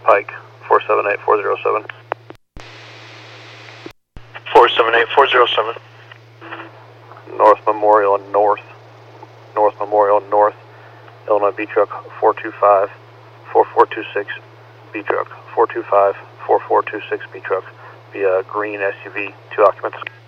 Pike, 478407. 478407. North Memorial North. North Memorial North. Illinois B truck 425 4426 B truck 425 4426 B truck via green SUV, 2 occupants.